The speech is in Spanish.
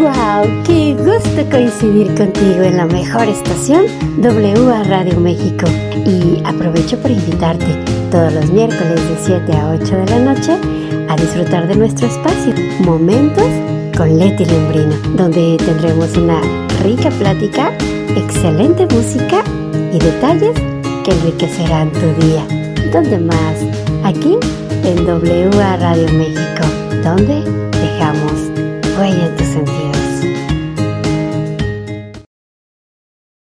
¡Wow! ¡Qué gusto coincidir contigo en la mejor estación, WA Radio México! Y aprovecho para invitarte todos los miércoles de 7 a 8 de la noche a disfrutar de nuestro espacio, Momentos con Leti Lembrino, donde tendremos una rica plática, excelente música y detalles que enriquecerán tu día. ¿Dónde más? Aquí en WA Radio México, donde dejamos huella en tu sentido.